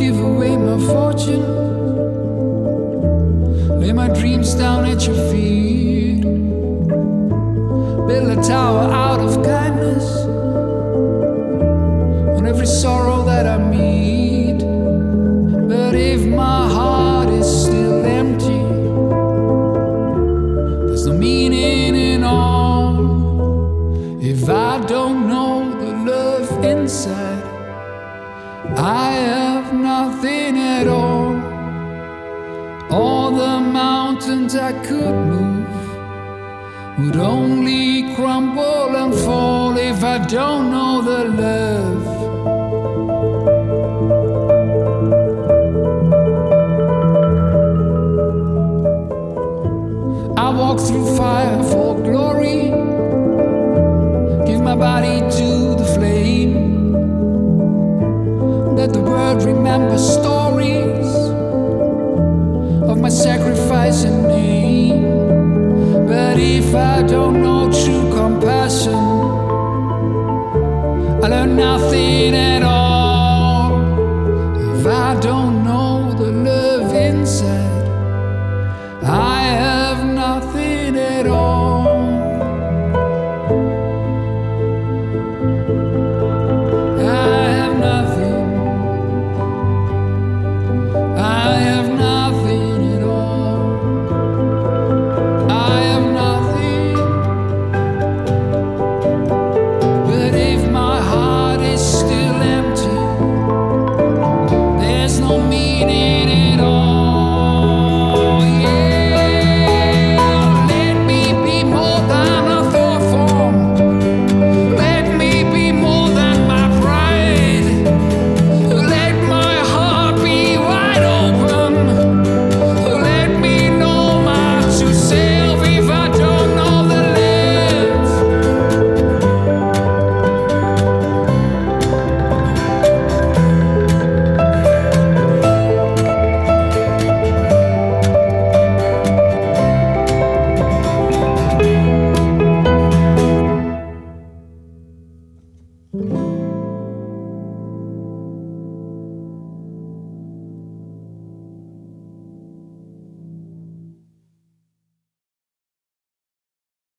give away my fortune, lay my dreams down at your feet, build a tower out of kindness on every sorrow that I meet. But if my heart is still empty, there's no meaning in all. If I don't know the love inside, I have nothing at all. All the mountains I could move would only crumble and fall if I don't know the love. I walk through fire for glory, give my body to the flame. Let the world remember stories of my sacrifice and name. But if I don't know true compassion, I learn nothing at all. If I don't know the love inside, I have nothing at all. I have nothing. I have nothing at all. I have nothing. But if my heart is still empty, there's no meaning.